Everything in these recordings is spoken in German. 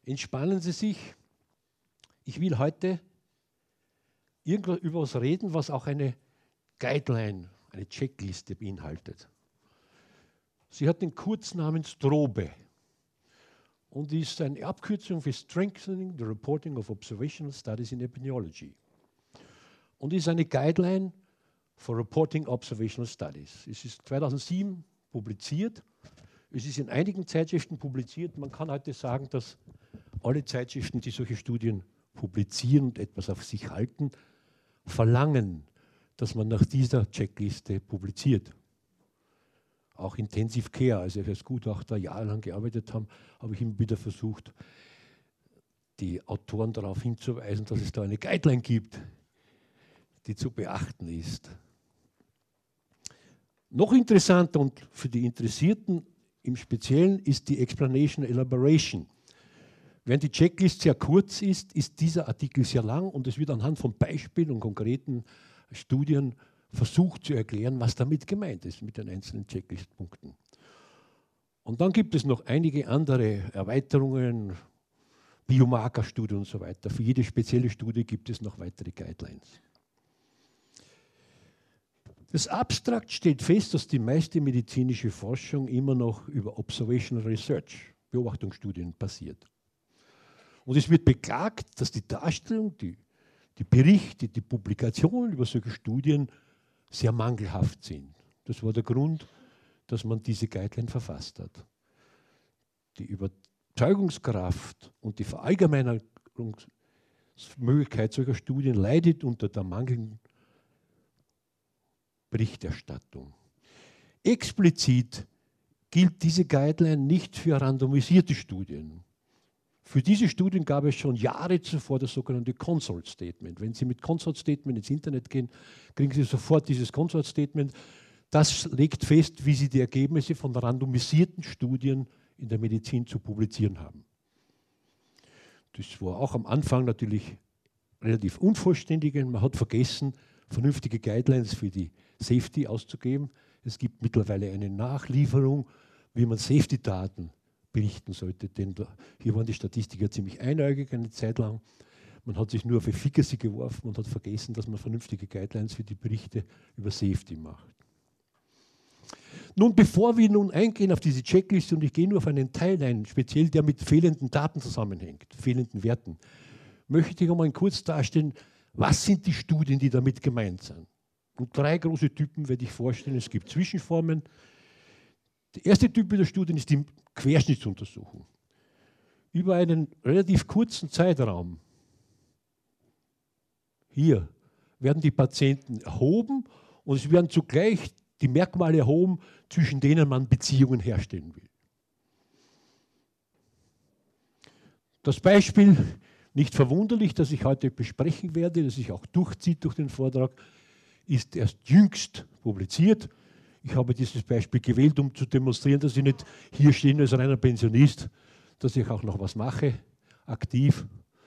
Entspannen Sie sich. Ich will heute über etwas reden, was auch eine Guideline, eine Checkliste beinhaltet. Sie hat den Kurznamen STROBE und ist eine Abkürzung für Strengthening the Reporting of Observational Studies in Epidemiology und ist eine Guideline for Reporting Observational Studies. Es ist 2007 publiziert. Es ist in einigen Zeitschriften publiziert. Man kann heute sagen, dass alle Zeitschriften, die solche Studien publizieren und etwas auf sich halten, verlangen, dass man nach dieser Checkliste publiziert. Auch Intensive Care, als ich als Gutachter jahrelang gearbeitet habe, habe ich immer wieder versucht, die Autoren darauf hinzuweisen, dass es da eine Guideline gibt, die zu beachten ist. Noch interessanter und für die Interessierten im Speziellen ist die Explanation Elaboration. Während die Checklist sehr kurz ist, ist dieser Artikel sehr lang und es wird anhand von Beispielen und konkreten Studien versucht zu erklären, was damit gemeint ist mit den einzelnen Checklist-Punkten. Und dann gibt es noch einige andere Erweiterungen, Biomarkerstudien und so weiter. Für jede spezielle Studie gibt es noch weitere Guidelines. Das Abstrakt stellt fest, dass die meiste medizinische Forschung immer noch über Observational Research, Beobachtungsstudien, basiert. Und es wird beklagt, dass die Darstellung, die Berichte, die Publikationen über solche Studien sehr mangelhaft sind. Das war der Grund, dass man diese Guideline verfasst hat. Die Überzeugungskraft und die Verallgemeinerungsmöglichkeit solcher Studien leidet unter der mangelnden Berichterstattung. Explizit gilt diese Guideline nicht für randomisierte Studien. Für diese Studien gab es schon Jahre zuvor das sogenannte Consult Statement. Wenn Sie mit Consult Statement ins Internet gehen, kriegen Sie sofort dieses Consult Statement. Das legt fest, wie Sie die Ergebnisse von randomisierten Studien in der Medizin zu publizieren haben. Das war auch am Anfang natürlich relativ unvollständig. Man hat vergessen, vernünftige Guidelines für die Safety auszugeben. Es gibt mittlerweile eine Nachlieferung, wie man Safety-Daten berichten sollte, denn hier waren die Statistiker ziemlich einäugig eine Zeit lang. Man hat sich nur auf Efficacy geworfen und hat vergessen, dass man vernünftige Guidelines für die Berichte über Safety macht. Nun, bevor wir nun eingehen auf diese Checkliste, und ich gehe nur auf einen Teil ein, speziell der mit fehlenden Daten zusammenhängt, fehlenden Werten, möchte ich einmal kurz darstellen, was sind die Studien, die damit gemeint sind. Und 3 große Typen werde ich vorstellen. Es gibt Zwischenformen. Der erste Typ der Studien ist die Querschnittsuntersuchung. Über einen relativ kurzen Zeitraum, hier, werden die Patienten erhoben und es werden zugleich die Merkmale erhoben, zwischen denen man Beziehungen herstellen will. Das Beispiel, nicht verwunderlich, das ich heute besprechen werde, das sich auch durchzieht durch den Vortrag, ist erst jüngst publiziert. Ich habe dieses Beispiel gewählt, um zu demonstrieren, dass ich nicht hier stehe als reiner Pensionist, dass ich auch noch was mache, aktiv.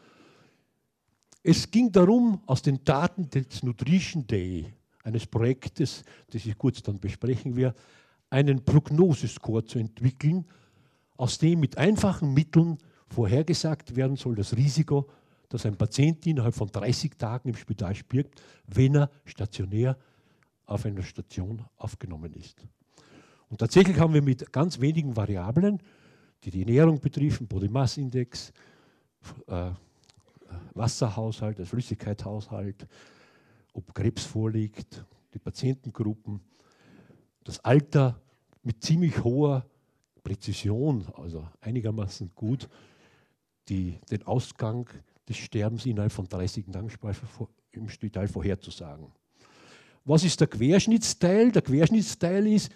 Es ging darum, aus den Daten des Nutrition Day, eines Projektes, das ich kurz dann besprechen werde, einen Prognosescore zu entwickeln, aus dem mit einfachen Mitteln vorhergesagt werden soll, das Risiko, dass ein Patient innerhalb von 30 Tagen im Spital stirbt, wenn er stationär auf einer Station aufgenommen ist. Und tatsächlich haben wir mit ganz wenigen Variablen, die die Ernährung betreffen, Body Mass Index, Wasserhaushalt, also Flüssigkeitshaushalt, ob Krebs vorliegt, die Patientengruppen, das Alter mit ziemlich hoher Präzision, also einigermaßen gut, den Ausgang des Sterbens innerhalb von 30 Tagen im Spital vorherzusagen. Was ist der Querschnittsteil? Der Querschnittsteil ist,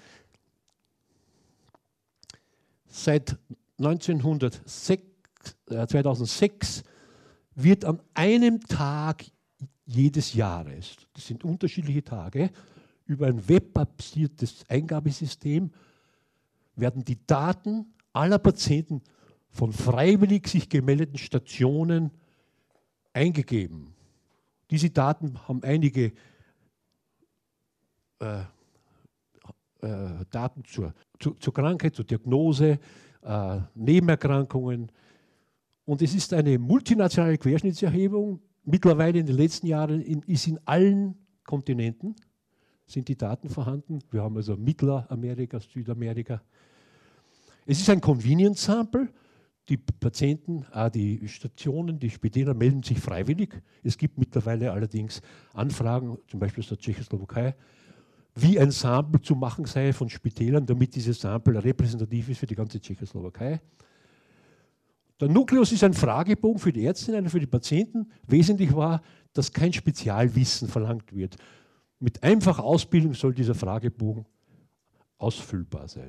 seit 2006 wird an einem Tag jedes Jahres, das sind unterschiedliche Tage, über ein webbasiertes Eingabesystem werden die Daten aller Patienten von freiwillig sich gemeldeten Stationen eingegeben. Diese Daten haben einige Daten zur Krankheit, zur Diagnose, Nebenerkrankungen Und es ist eine multinationale Querschnittserhebung. Mittlerweile in den letzten Jahren ist in allen Kontinenten sind die Daten vorhanden. Wir haben also Mittelamerika, Südamerika. Es ist ein Convenience Sample. Die Patienten, die Stationen, die Spitäler melden sich freiwillig. Es gibt mittlerweile allerdings Anfragen, zum Beispiel aus der Tschechoslowakei, wie ein Sample zu machen sei von Spitälern, damit dieses Sample repräsentativ ist für die ganze Tschechoslowakei. Der Nukleus ist ein Fragebogen für die Ärztinnen und für die Patienten. Wesentlich war, dass kein Spezialwissen verlangt wird. Mit einfacher Ausbildung soll dieser Fragebogen ausfüllbar sein.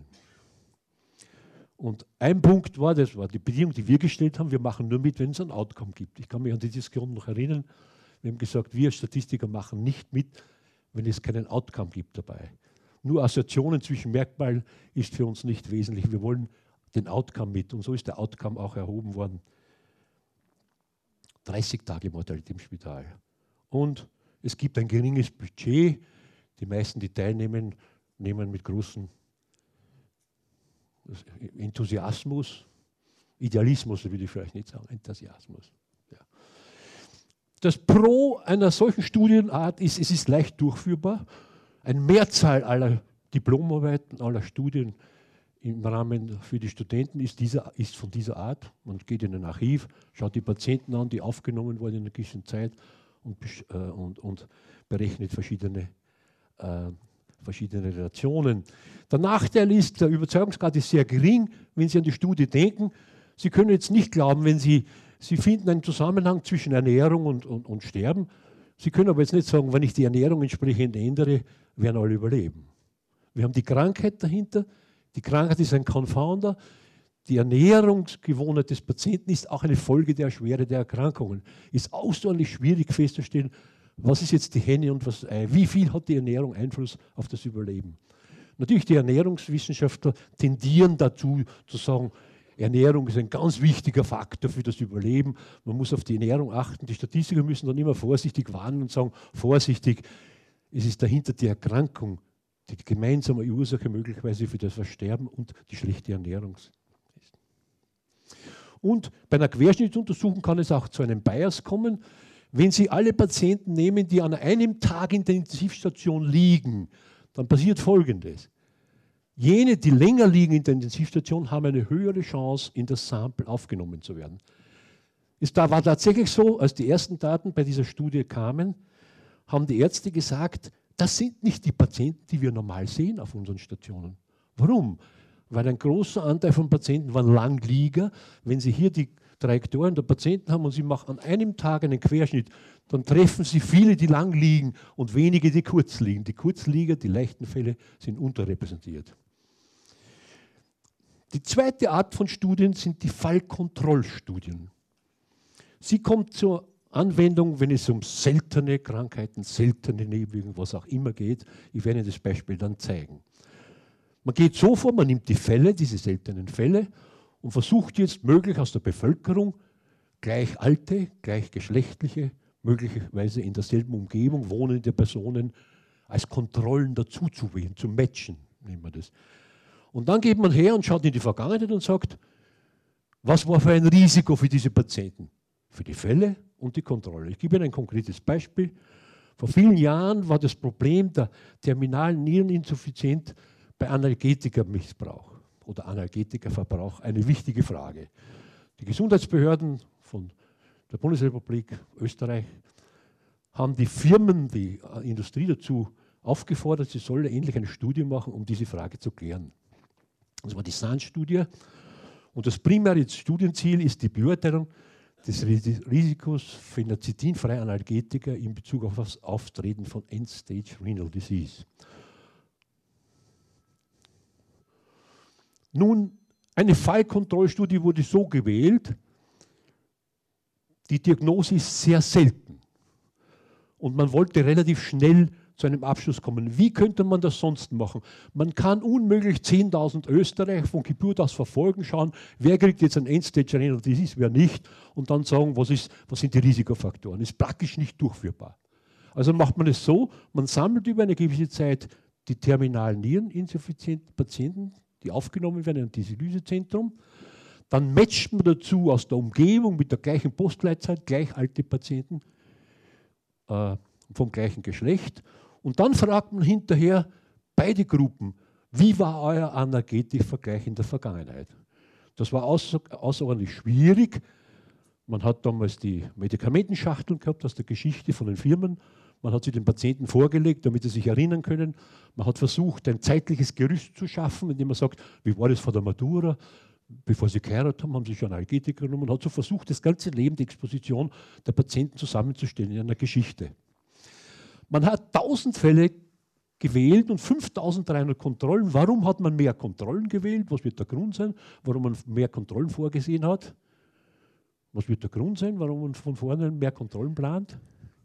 Und ein Punkt war, das war die Bedingung, die wir gestellt haben, wir machen nur mit, wenn es ein Outcome gibt. Ich kann mich an die Diskussion noch erinnern. Wir haben gesagt, wir Statistiker machen nicht mit, wenn es keinen Outcome gibt dabei. Nur Assoziationen zwischen Merkmalen ist für uns nicht wesentlich. Wir wollen den Outcome mit. Und so ist der Outcome auch erhoben worden. 30 Tage Mortalität im Spital. Und es gibt ein geringes Budget. Die meisten, die teilnehmen, nehmen mit großem Enthusiasmus, Idealismus würde ich vielleicht nicht sagen, Enthusiasmus. Ja. Das Pro einer solchen Studienart ist, es ist leicht durchführbar. Eine Mehrzahl aller Diplomarbeiten, aller Studien im Rahmen für die Studenten ist von dieser Art. Man geht in ein Archiv, schaut die Patienten an, die aufgenommen wurden in einer gewissen Zeit und berechnet verschiedene Relationen. Der Nachteil ist, der Überzeugungsgrad ist sehr gering, wenn Sie an die Studie denken. Sie können jetzt nicht glauben, wenn Sie finden einen Zusammenhang zwischen Ernährung und Sterben. Sie können aber jetzt nicht sagen, wenn ich die Ernährung entsprechend ändere, werden alle überleben. Wir haben die Krankheit dahinter. Die Krankheit ist ein Confounder. Die Ernährungsgewohnheit des Patienten ist auch eine Folge der Schwere der Erkrankungen. Ist außerordentlich schwierig festzustellen, was ist jetzt die Henne und was das Ei? Wie viel hat die Ernährung Einfluss auf das Überleben? Natürlich, die Ernährungswissenschaftler tendieren dazu, zu sagen, Ernährung ist ein ganz wichtiger Faktor für das Überleben. Man muss auf die Ernährung achten. Die Statistiker müssen dann immer vorsichtig warnen und sagen, vorsichtig, es ist dahinter die Erkrankung, die gemeinsame Ursache möglicherweise für das Versterben und die schlechte Ernährung ist. Und bei einer Querschnittsuntersuchung kann es auch zu einem Bias kommen. Wenn Sie alle Patienten nehmen, die an einem Tag in der Intensivstation liegen, dann passiert Folgendes. Jene, die länger liegen in der Intensivstation, haben eine höhere Chance, in das Sample aufgenommen zu werden. Es war tatsächlich so, als die ersten Daten bei dieser Studie kamen, haben die Ärzte gesagt, das sind nicht die Patienten, die wir normal sehen auf unseren Stationen. Warum? Weil ein großer Anteil von Patienten waren Langlieger. Wenn Sie hier die Trajektorien der Patienten haben und Sie machen an einem Tag einen Querschnitt, dann treffen Sie viele, die lang liegen und wenige, die kurz liegen. Die Kurzlieger, die leichten Fälle, sind unterrepräsentiert. Die zweite Art von Studien sind die Fallkontrollstudien. Sie kommt zur Anwendung, wenn es um seltene Krankheiten, seltene Nebenwirkungen, was auch immer geht. Ich werde Ihnen das Beispiel dann zeigen. Man geht so vor, man nimmt die Fälle, diese seltenen Fälle, und versucht jetzt möglich aus der Bevölkerung gleich alte, gleich geschlechtliche, möglicherweise in derselben Umgebung wohnende Personen als Kontrollen dazuzuwählen, zu matchen, nennen wir das. Und dann geht man her und schaut in die Vergangenheit und sagt, was war für ein Risiko für diese Patienten? Für die Fälle und die Kontrolle. Ich gebe Ihnen ein konkretes Beispiel. Vor vielen Jahren war das Problem der terminalen Niereninsuffizienz bei Analgetikermissbrauch oder Analgetikerverbrauch eine wichtige Frage. Die Gesundheitsbehörden von der Bundesrepublik Österreich haben die Firmen, die Industrie dazu aufgefordert, sie solle endlich eine Studie machen, um diese Frage zu klären. Das war die SANS-Studie. Und das primäre Studienziel ist die Beurteilung des Risikos für Phenacetinfreie Analgetika in Bezug auf das Auftreten von End-Stage Renal Disease. Nun, eine Fallkontrollstudie wurde so gewählt, die Diagnose ist sehr selten. Und man wollte relativ schnell zu einem Abschluss kommen. Wie könnte man das sonst machen? Man kann unmöglich 10.000 Österreicher von Geburt aus verfolgen, schauen, wer kriegt jetzt ein End-Stage Renal Disease, wer nicht, und dann sagen, was sind die Risikofaktoren. Das ist praktisch nicht durchführbar. Also macht man es so, man sammelt über eine gewisse Zeit die terminalen Niereninsuffizienten Patienten, die aufgenommen werden in ein Dialysezentrum. Dann matcht man dazu aus der Umgebung mit der gleichen Postleitzahl gleich alte Patienten vom gleichen Geschlecht. Und dann fragt man hinterher beide Gruppen, wie war euer Analgetikvergleich in der Vergangenheit? Das war außerordentlich schwierig. Man hat damals die Medikamentenschachteln gehabt aus der Geschichte von den Firmen. Man hat sie den Patienten vorgelegt, damit sie sich erinnern können. Man hat versucht, ein zeitliches Gerüst zu schaffen, indem man sagt, wie war das vor der Matura? Bevor sie geheiratet haben, haben sie schon Analgetika genommen. Man hat so versucht, das ganze Leben, die Exposition der Patienten zusammenzustellen in einer Geschichte. Man hat 1000 Fälle gewählt und 5300 Kontrollen. Warum hat man mehr Kontrollen gewählt? Was wird der Grund sein, warum man mehr Kontrollen vorgesehen hat? Was wird der Grund sein, warum man von vorne mehr Kontrollen plant?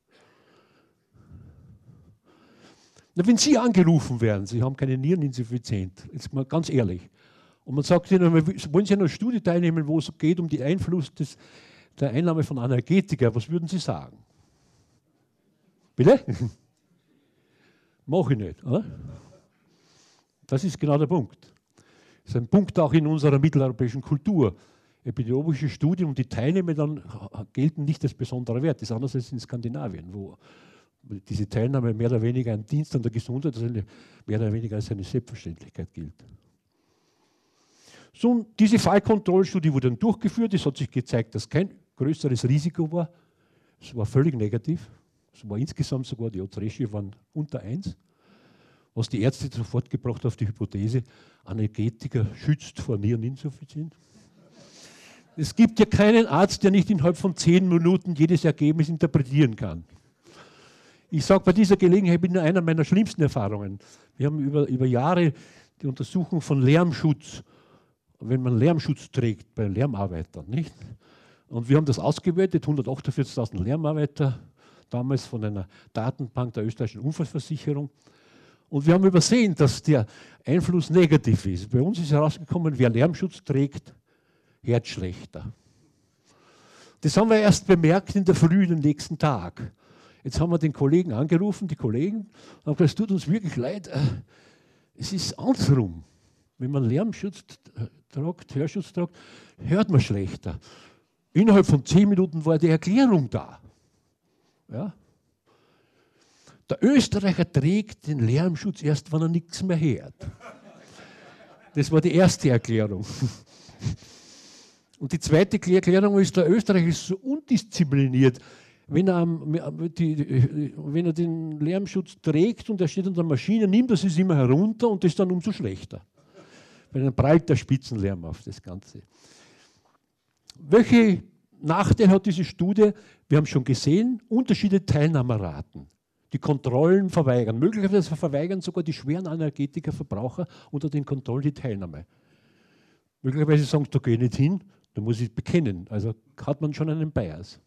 Na, wenn Sie angerufen werden, Sie haben keine Niereninsuffizienz, jetzt mal ganz ehrlich, und man sagt Ihnen, wollen Sie an einer Studie teilnehmen, wo es geht um den Einfluss der Einnahme von Analgetika, was würden Sie sagen? Bitte? Mache ich nicht. Oder? Das ist genau der Punkt. Das ist ein Punkt auch in unserer mitteleuropäischen Kultur. Epidemiologische Studien und die Teilnehmer dann gelten nicht als besonderer Wert. Das ist anders als in Skandinavien, wo diese Teilnahme mehr oder weniger ein Dienst an der Gesundheit, mehr oder weniger als eine Selbstverständlichkeit gilt. So, diese Fallkontrollstudie wurde dann durchgeführt. Es hat sich gezeigt, dass kein größeres Risiko war. Es war völlig negativ. Es war insgesamt sogar, die Odds-Ratio waren unter 1. Was die Ärzte sofort gebracht auf die Hypothese, Analgetika schützt vor Niereninsuffizienz. Es gibt ja keinen Arzt, der nicht innerhalb von 10 Minuten jedes Ergebnis interpretieren kann. Ich sage bei dieser Gelegenheit, ich bin einer meiner schlimmsten Erfahrungen. Wir haben über Jahre die Untersuchung von Lärmschutz, wenn man Lärmschutz trägt bei Lärmarbeitern, nicht? Und wir haben das ausgewertet, 148.000 Lärmarbeiter, damals von einer Datenbank der österreichischen Unfallversicherung. Und wir haben übersehen, dass der Einfluss negativ ist. Bei uns ist herausgekommen, wer Lärmschutz trägt, hört schlechter. Das haben wir erst bemerkt in der Früh, den nächsten Tag. Jetzt haben wir den Kollegen angerufen, die Kollegen, und haben gesagt, es tut uns wirklich leid, es ist andersrum. Wenn man Lärmschutz tragt, Hörschutz tragt, hört man schlechter. Innerhalb von 10 Minuten war die Erklärung da. Ja? Der Österreicher trägt den Lärmschutz erst, wenn er nichts mehr hört. Das war die erste Erklärung. Und die zweite Erklärung ist, der Österreicher ist so undiszipliniert. Wenn er den Lärmschutz trägt und er steht unter der Maschine, nimmt er es immer herunter und das ist dann umso schlechter. Weil dann prallt der Spitzenlärm auf das Ganze. Welche Nachteile hat diese Studie? Wir haben schon gesehen, Unterschiede Teilnahmeraten. Die Kontrollen verweigern. Möglicherweise verweigern sogar die schweren Analgetika-Verbraucher unter den Kontrollen die Teilnahme. Möglicherweise sagen sie, da gehe ich nicht hin, da muss ich es bekennen. Also hat man schon einen Bias.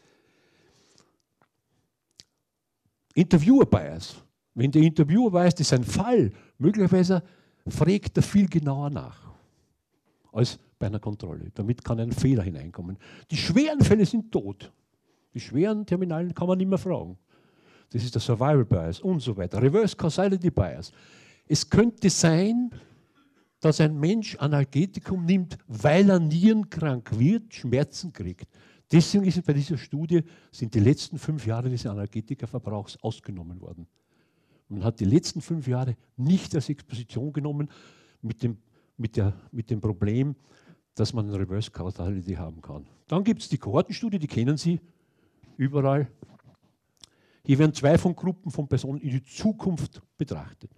Interviewer-Bias. Wenn der Interviewer weiß, das ist ein Fall, möglicherweise fragt er viel genauer nach als bei einer Kontrolle. Damit kann ein Fehler hineinkommen. Die schweren Fälle sind tot. Die schweren Terminalen kann man nicht mehr fragen. Das ist der Survival Bias und so weiter. Reverse Causality Bias. Es könnte sein, dass ein Mensch Analgetikum nimmt, weil er nierenkrank wird, Schmerzen kriegt. Deswegen ist bei dieser Studie sind die letzten 5 Jahre des Analgetika-Verbrauchs ausgenommen worden. Man hat die letzten 5 Jahre nicht als Exposition genommen mit dem Problem, dass man eine Reverse Causality haben kann. Dann gibt es die Kohortenstudie, die kennen Sie überall. Hier werden 2 von Gruppen von Personen in die Zukunft betrachtet.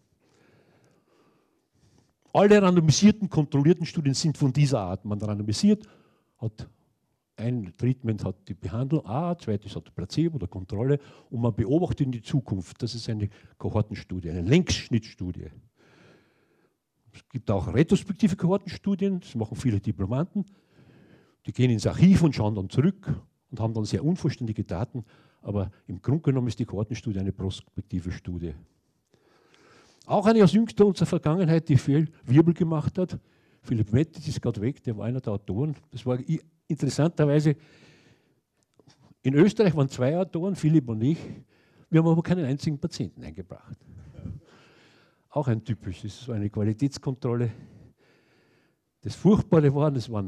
Alle randomisierten, kontrollierten Studien sind von dieser Art. Man randomisiert, hat ein Treatment hat die Behandlung A, zweites hat Placebo oder Kontrolle und man beobachtet in die Zukunft. Das ist eine Kohortenstudie, eine Längsschnittstudie. Es gibt auch retrospektive Kohortenstudien, das machen viele Diplomanten. Die gehen ins Archiv und schauen dann zurück und haben dann sehr unvollständige Daten, aber im Grunde genommen ist die Kohortenstudie eine prospektive Studie. Auch eine aus jüngster unserer Vergangenheit, die viel Wirbel gemacht hat. Philipp Metti, das ist gerade weg, der war einer der Autoren. Das war interessanterweise, in Österreich waren 2 Autoren, Philipp und ich. Wir haben aber keinen einzigen Patienten eingebracht. Auch ein typisches, so eine Qualitätskontrolle. Das Furchtbare war, das waren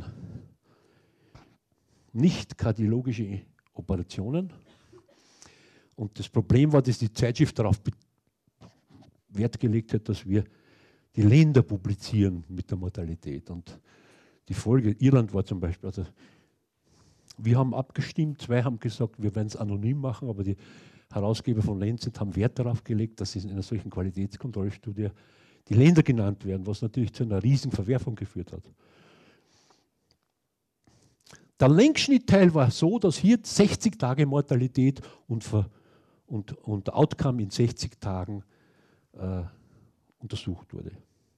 nicht kardiologische Operationen. Und das Problem war, dass die Zeitschrift darauf Wert gelegt hat, dass wir die Länder publizieren mit der Mortalität. Und die Folge, Irland war zum Beispiel, also wir haben abgestimmt, 2 haben gesagt, wir werden es anonym machen, aber die Herausgeber von Lancet haben Wert darauf gelegt, dass in einer solchen Qualitätskontrollstudie die Länder genannt werden, was natürlich zu einer riesigen Verwerfung geführt hat. Der Längsschnittteil war so, dass hier 60 Tage Mortalität und Outcome in 60 Tagen untersucht wurde.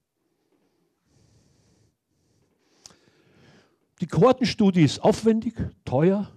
Die Kohortenstudie ist aufwendig, teuer,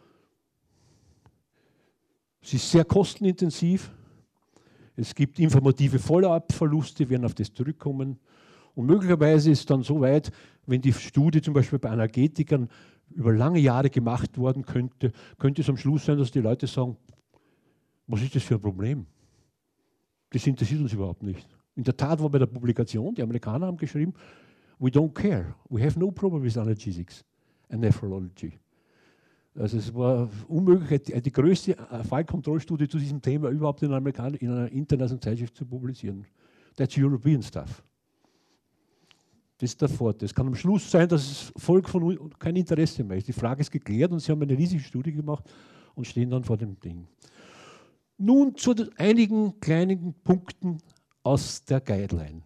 sie ist sehr kostenintensiv, es gibt informative Follow-up-Verluste, wir werden auf das zurückkommen. Und möglicherweise ist es dann so weit, wenn die Studie zum Beispiel bei Analgetikern über lange Jahre gemacht worden könnte es am Schluss sein, dass die Leute sagen, was ist das für ein Problem? Das interessiert uns überhaupt nicht. In der Tat war bei der Publikation, die Amerikaner haben geschrieben, we don't care, we have no problem with analgesics and nephrology. Also es war unmöglich, die größte Fallkontrollstudie zu diesem Thema überhaupt in einer internationalen Zeitschrift zu publizieren. That's European stuff. Das ist der Vorteil. Es kann am Schluss sein, dass das Volk von kein Interesse mehr ist. Die Frage ist geklärt und sie haben eine riesige Studie gemacht und stehen dann vor dem Ding. Nun zu einigen kleinen Punkten aus der Guideline,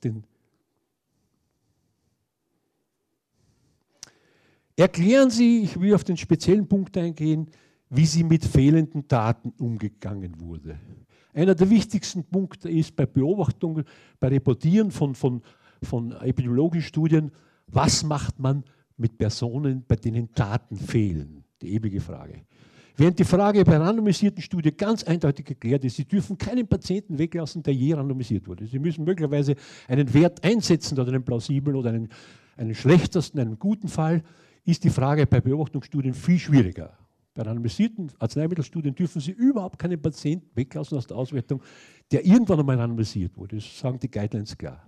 Erklären Sie, ich will auf den speziellen Punkt eingehen, wie Sie mit fehlenden Daten umgegangen wurde. Einer der wichtigsten Punkte ist bei Beobachtungen, bei Reportieren von epidemiologischen Studien, was macht man mit Personen, bei denen Daten fehlen? Die ewige Frage. Während die Frage bei randomisierten Studien ganz eindeutig geklärt ist, Sie dürfen keinen Patienten weglassen, der je randomisiert wurde. Sie müssen möglicherweise einen Wert einsetzen oder einen plausiblen oder einen schlechtesten, einen guten Fall, ist die Frage bei Beobachtungsstudien viel schwieriger. Bei randomisierten Arzneimittelstudien dürfen Sie überhaupt keinen Patienten weglassen aus der Auswertung, der irgendwann einmal randomisiert wurde. Das sagen die Guidelines klar.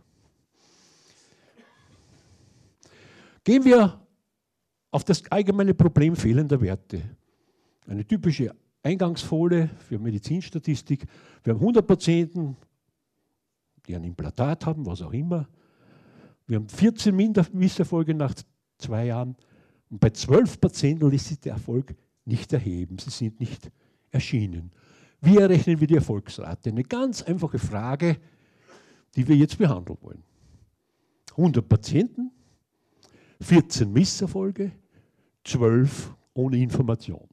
Gehen wir auf das allgemeine Problem fehlender Werte. Eine typische Eingangsfolie für Medizinstatistik. Wir haben 100 Patienten, die ein Implantat haben, was auch immer. Wir haben 14 Misserfolge nach 2 Jahren. Und bei 12 Patienten lässt sich der Erfolg nicht erheben. Sie sind nicht erschienen. Wie errechnen wir die Erfolgsrate? Eine ganz einfache Frage, die wir jetzt behandeln wollen. 100 Patienten, 14 Misserfolge, 12 ohne Information.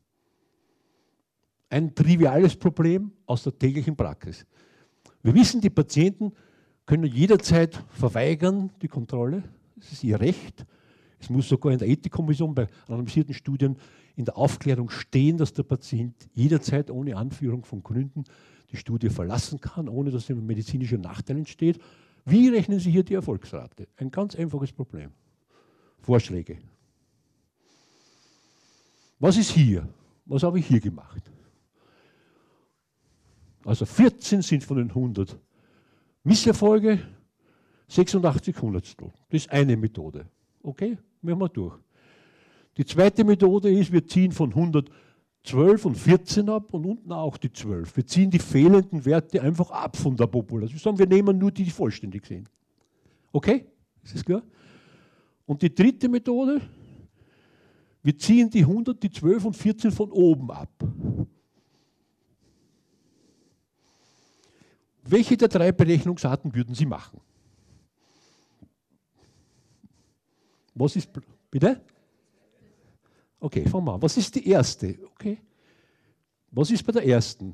Ein triviales Problem aus der täglichen Praxis. Wir wissen, die Patienten können jederzeit verweigern die Kontrolle. Das ist ihr Recht. Es muss sogar in der Ethikkommission bei randomisierten Studien in der Aufklärung stehen, dass der Patient jederzeit ohne Anführung von Gründen die Studie verlassen kann, ohne dass ein medizinischer Nachteil entsteht. Wie rechnen Sie hier die Erfolgsrate? Ein ganz einfaches Problem. Vorschläge. Was ist hier? Was habe ich hier gemacht? Also 14 sind von den 100 Misserfolge, 86 Hundertstel. Das ist eine Methode. Okay, machen wir durch. Die zweite Methode ist, wir ziehen von 112 und 14 ab und unten auch die 12. Wir ziehen die fehlenden Werte einfach ab von der Population. Wir sagen, wir nehmen nur die, die vollständig sind. Okay, ist das klar? Und die dritte Methode, wir ziehen die 100, die 12 und 14 von oben ab. Welche der 3 Berechnungsarten würden Sie machen? Was ist, bitte? Okay, fangen wir an. Was ist die erste? Okay. Was ist bei der ersten?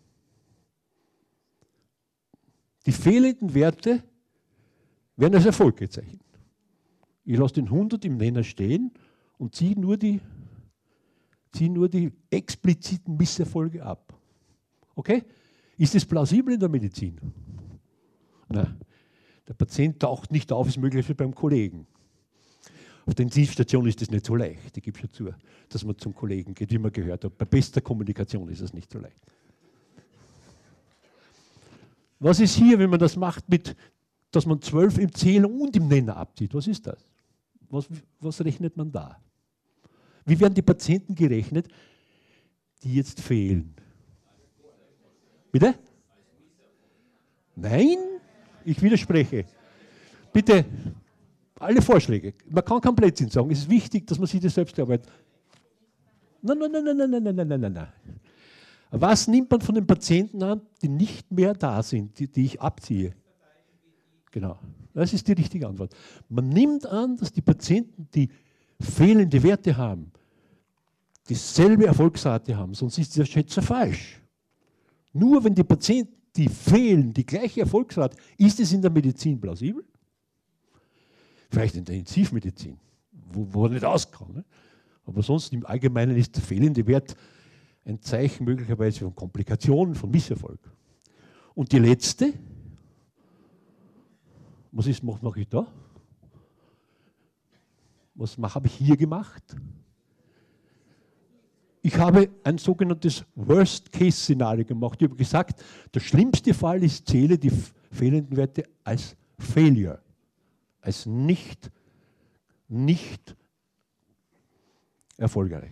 Die fehlenden Werte werden als Erfolg gezeichnet. Ich lasse den 100 im Nenner stehen und ziehe nur die expliziten Misserfolge ab. Okay? Ist es plausibel in der Medizin? Nein. Der Patient taucht nicht auf, ist möglich wie beim Kollegen. Auf der Intensivstation ist es nicht so leicht, ich gebe schon zu, dass man zum Kollegen geht, wie man gehört hat. Bei bester Kommunikation ist es nicht so leicht. Was ist hier, wenn man das macht, dass man 12 im Zähler und im Nenner abzieht? Was ist das? was rechnet man da? Wie werden die Patienten gerechnet, die jetzt fehlen? Bitte? Nein, ich widerspreche. Bitte, alle Vorschläge. Man kann kein Blödsinn sagen. Es ist wichtig, dass man sich das selbst erarbeitet. Nein, nein, nein, nein, nein, nein, nein, nein, nein, nein. Was nimmt man von den Patienten an, die nicht mehr da sind, die ich abziehe? Genau, das ist die richtige Antwort. Man nimmt an, dass die Patienten, die fehlende Werte haben, dieselbe Erfolgsrate haben, sonst ist der Schätzer falsch. Nur wenn die Patienten, die fehlen, die gleiche Erfolgsrate, ist es in der Medizin plausibel? Vielleicht in der Intensivmedizin, wo er nicht auskommt. Ne? Aber sonst im Allgemeinen ist der fehlende Wert ein Zeichen möglicherweise von Komplikationen, von Misserfolg. Und die letzte, was mache ich da? Was habe ich hier gemacht? Ich habe ein sogenanntes Worst-Case-Szenario gemacht. Ich habe gesagt, der schlimmste Fall ist, zähle die fehlenden Werte als Failure, als nicht erfolgreich.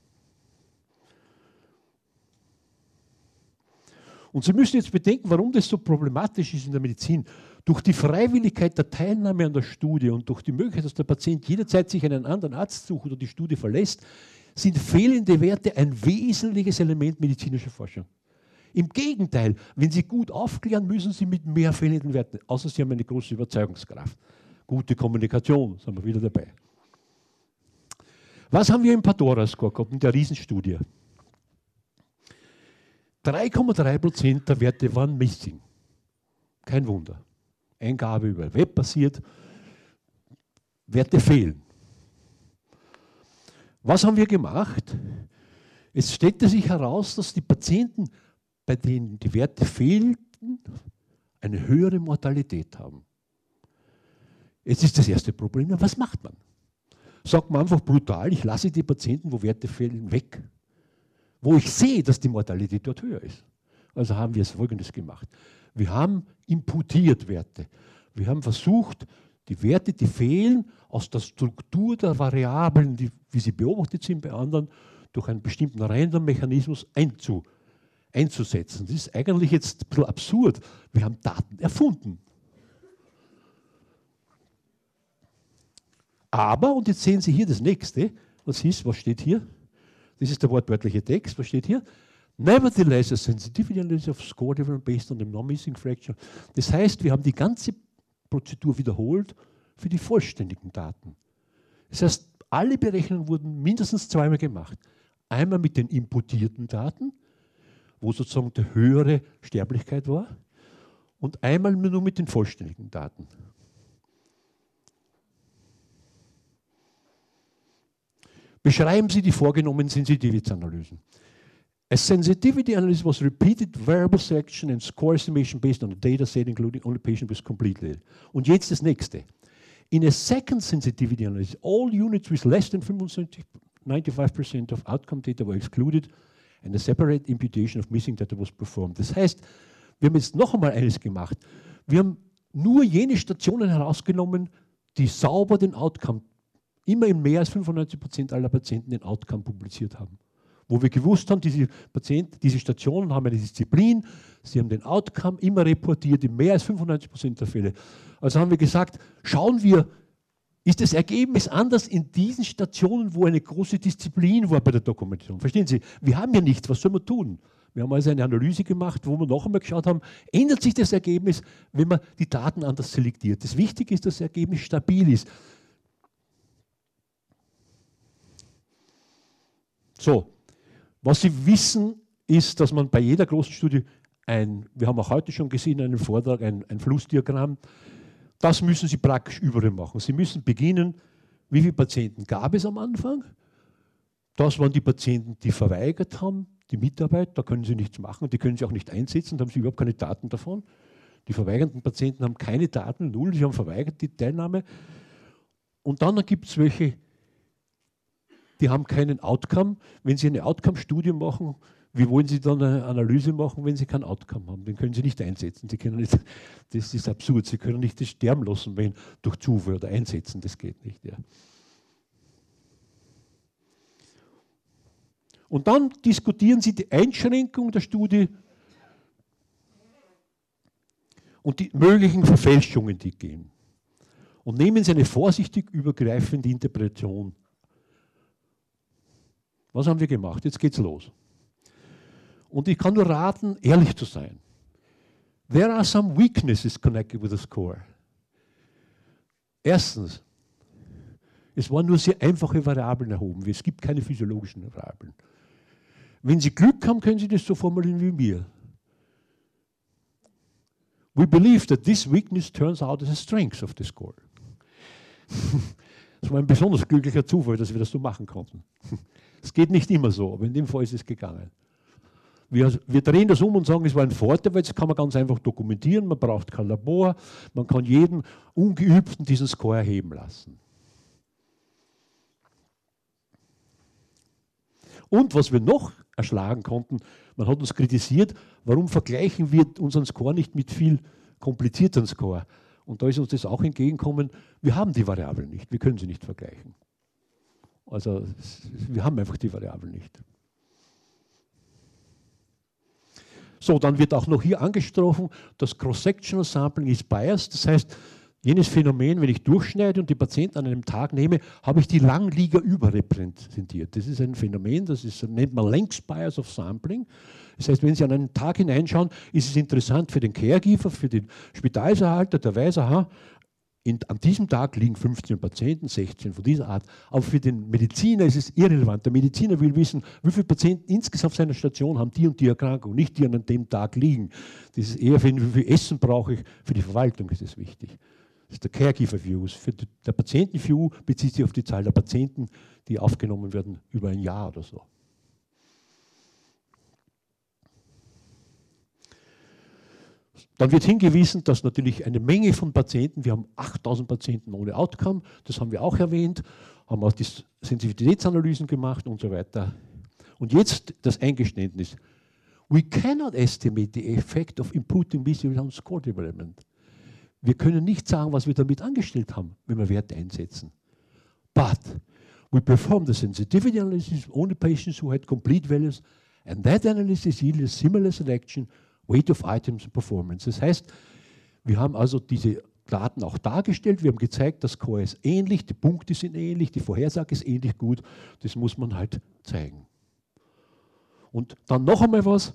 Und Sie müssen jetzt bedenken, warum das so problematisch ist in der Medizin. Durch die Freiwilligkeit der Teilnahme an der Studie und durch die Möglichkeit, dass der Patient jederzeit sich einen anderen Arzt sucht oder die Studie verlässt, sind fehlende Werte ein wesentliches Element medizinischer Forschung. Im Gegenteil, wenn Sie gut aufklären, müssen Sie mit mehr fehlenden Werten, außer Sie haben eine große Überzeugungskraft. Gute Kommunikation, sind wir wieder dabei. Was haben wir im Pandora-Score gehabt, in der Riesenstudie? 3,3% der Werte waren missing. Kein Wunder. Eingabe über Web passiert, Werte fehlen. Was haben wir gemacht? Es stellte sich heraus, dass die Patienten, bei denen die Werte fehlten, eine höhere Mortalität haben. Jetzt ist das erste Problem, was macht man? Sagt man einfach brutal, ich lasse die Patienten, wo Werte fehlen, weg. Wo ich sehe, dass die Mortalität dort höher ist. Also haben wir Folgendes gemacht. Wir haben imputiert Werte. Wir haben versucht, die Werte, die fehlen, aus der Struktur der Variablen, wie sie beobachtet sind bei anderen, durch einen bestimmten Random-Mechanismus einzusetzen. Das ist eigentlich jetzt ein bisschen absurd. Wir haben Daten erfunden. Aber, und jetzt sehen Sie hier das nächste, was steht hier? Das ist der wortwörtliche Text, was steht hier? Nevertheless, a sensitivity analysis of score difference based on the non-missing fraction. Das heißt, wir haben die ganze Prozedur wiederholt für die vollständigen Daten. Das heißt, alle Berechnungen wurden mindestens zweimal gemacht. Einmal mit den imputierten Daten, wo sozusagen die höhere Sterblichkeit war, und einmal nur mit den vollständigen Daten. Beschreiben Sie die vorgenommenen Sensitivitätsanalysen. A sensitivity analysis was repeated variable selection and score estimation based on a data set including only patient with complete data. Und jetzt das nächste. In a second sensitivity analysis, all units with less than 95% of outcome data were excluded and a separate imputation of missing data was performed. Das heißt, wir haben jetzt noch einmal eines gemacht. Wir haben nur jene Stationen herausgenommen, die sauber den Outcome, immer in mehr als 95% aller Patienten den Outcome publiziert haben. Wo wir gewusst haben, diese Stationen haben eine Disziplin, sie haben den Outcome immer reportiert in mehr als 95% der Fälle. Also haben wir gesagt, schauen wir, ist das Ergebnis anders in diesen Stationen, wo eine große Disziplin war bei der Dokumentation. Verstehen Sie? Wir haben ja nichts, was soll man tun? Wir haben also eine Analyse gemacht, wo wir noch einmal geschaut haben, ändert sich das Ergebnis, wenn man die Daten anders selektiert. Das Wichtige ist, dass das Ergebnis stabil ist. So, was Sie wissen, ist, dass man bei jeder großen Studie wir haben auch heute schon gesehen in einem Vortrag, ein Flussdiagramm, das müssen Sie praktisch überall machen. Sie müssen beginnen, wie viele Patienten gab es am Anfang? Das waren die Patienten, die verweigert haben, die Mitarbeit, da können Sie nichts machen, die können Sie auch nicht einsetzen, da haben Sie überhaupt keine Daten davon. Die verweigernden Patienten haben keine Daten, null, sie haben verweigert die Teilnahme. Und dann gibt es welche, die haben keinen Outcome. Wenn Sie eine Outcome-Studie machen, wie wollen Sie dann eine Analyse machen, wenn Sie kein Outcome haben? Den können Sie nicht einsetzen. Sie können nicht, das ist absurd. Sie können nicht das sterben lassen, wenn durch Zufall oder einsetzen. Das geht nicht. Ja. Und dann diskutieren Sie die Einschränkung der Studie und die möglichen Verfälschungen, die gehen. Und nehmen Sie eine vorsichtig übergreifende Interpretation. Was haben wir gemacht? Jetzt geht's los. Und ich kann nur raten, ehrlich zu sein. There are some weaknesses connected with the score. Erstens, es waren nur sehr einfache Variablen erhoben. Es gibt keine physiologischen Variablen. Wenn Sie Glück haben, können Sie das so formulieren wie mir. We believe that this weakness turns out as a strength of the score. Das war ein besonders glücklicher Zufall, dass wir das so machen konnten. Es geht nicht immer so, aber in dem Fall ist es gegangen. Wir drehen das um und sagen, es war ein Vorteil, weil das kann man ganz einfach dokumentieren, man braucht kein Labor, man kann jeden Ungeübten diesen Score erheben lassen. Und was wir noch erschlagen konnten, man hat uns kritisiert, warum vergleichen wir unseren Score nicht mit viel komplizierteren Score. Und da ist uns das auch entgegengekommen, wir haben die Variablen nicht, wir können sie nicht vergleichen. Also wir haben einfach die Variablen nicht. So, dann wird auch noch hier angesprochen, das Cross-Sectional Sampling ist biased, das heißt, jenes Phänomen, wenn ich durchschneide und die Patienten an einem Tag nehme, habe ich die Langlieger überrepräsentiert. Das ist ein Phänomen, nennt man Length Bias of Sampling. Das heißt, wenn Sie an einen Tag hineinschauen, ist es interessant für den Caregiver, für den Spitalserhalter, der weiß, aha, an diesem Tag liegen 15 Patienten, 16 von dieser Art. Aber für den Mediziner ist es irrelevant. Der Mediziner will wissen, wie viele Patienten insgesamt auf seiner Station haben die und die Erkrankung, nicht die an dem Tag liegen. Das ist eher für wie viel Essen brauche ich, für die Verwaltung ist es wichtig. Das ist der Caregiver-View. Der Patienten-View bezieht sich auf die Zahl der Patienten, die aufgenommen werden über ein Jahr oder so. Dann wird hingewiesen, dass natürlich eine Menge von Patienten, wir haben 8000 Patienten ohne Outcome, das haben wir auch erwähnt, haben auch die Sensitivitätsanalysen gemacht und so weiter. Und jetzt das Eingeständnis. We cannot estimate the effect of inputting visual on score development. Wir können nicht sagen, was wir damit angestellt haben, wenn wir Werte einsetzen. But we performed the sensitivity analysis on only patients who had complete values and that analysis yielded similar selection, weight of items and performance. Das heißt, wir haben also diese Daten auch dargestellt, wir haben gezeigt, das Score ist ähnlich, die Punkte sind ähnlich, die Vorhersage ist ähnlich gut, das muss man halt zeigen. Und dann noch einmal was,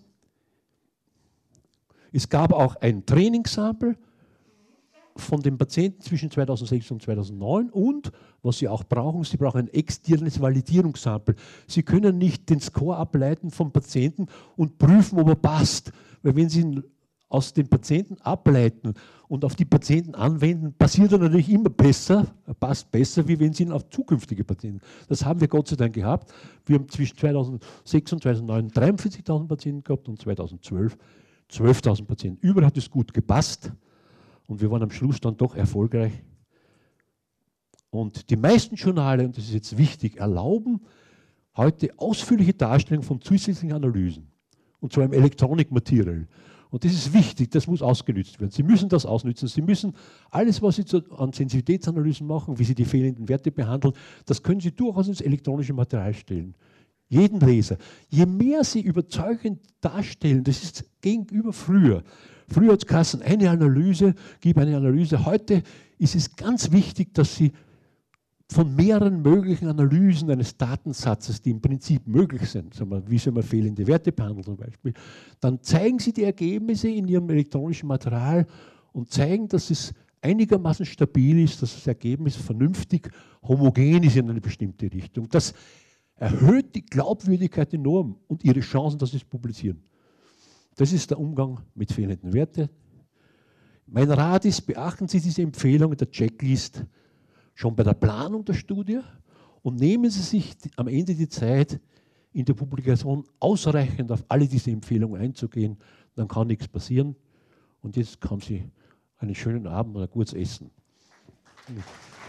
es gab auch ein Trainingssample von den Patienten zwischen 2006 und 2009 und, was Sie auch brauchen, Sie brauchen ein externes Validierungssample. Sie können nicht den Score ableiten vom Patienten und prüfen, ob er passt. Weil wenn Sie ihn aus den Patienten ableiten und auf die Patienten anwenden, passiert er natürlich immer besser, er passt besser, wie wenn Sie ihn auf zukünftige Patienten. Das haben wir Gott sei Dank gehabt. Wir haben zwischen 2006 und 2009 43.000 Patienten gehabt und 2012 12.000 Patienten. Überall hat es gut gepasst. Und wir waren am Schluss dann doch erfolgreich. Und die meisten Journale, und das ist jetzt wichtig, erlauben heute ausführliche Darstellung von zusätzlichen Analysen. Und zwar im Electronic Material. Und das ist wichtig, das muss ausgenutzt werden. Sie müssen das ausnutzen. Sie müssen alles, was Sie an Sensitivitätsanalysen machen, wie Sie die fehlenden Werte behandeln, das können Sie durchaus ins elektronische Material stellen. Jeden Leser. Je mehr Sie überzeugend darstellen, das ist gegenüber früher. Früher hat es geheißen, eine Analyse, gib eine Analyse. Heute ist es ganz wichtig, dass Sie von mehreren möglichen Analysen eines Datensatzes, die im Prinzip möglich sind, sagen wir, wie soll man fehlende Werte behandeln zum Beispiel, dann zeigen Sie die Ergebnisse in Ihrem elektronischen Material und zeigen, dass es einigermaßen stabil ist, dass das Ergebnis vernünftig homogen ist in eine bestimmte Richtung. Das erhöht die Glaubwürdigkeit enorm und Ihre Chancen, dass Sie es publizieren. Das ist der Umgang mit fehlenden Werten. Mein Rat ist, beachten Sie diese Empfehlung in der Checklist schon bei der Planung der Studie und nehmen Sie sich am Ende die Zeit, in der Publikation ausreichend auf alle diese Empfehlungen einzugehen. Dann kann nichts passieren. Und jetzt haben Sie einen schönen Abend und ein gutes Essen.